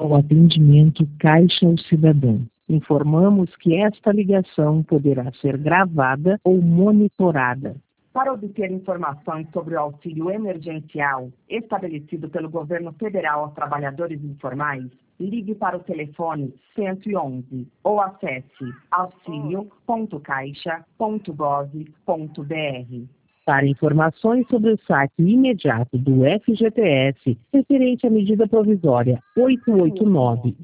ao atendimento Caixa ao Cidadão. Informamos que esta ligação poderá ser gravada ou monitorada. Para obter informações sobre o auxílio emergencial estabelecido pelo governo federal aos trabalhadores informais, ligue para o telefone 111 ou acesse auxilio.caixa.gov.br. Para informações sobre o saque imediato do FGTS, referente à medida provisória 889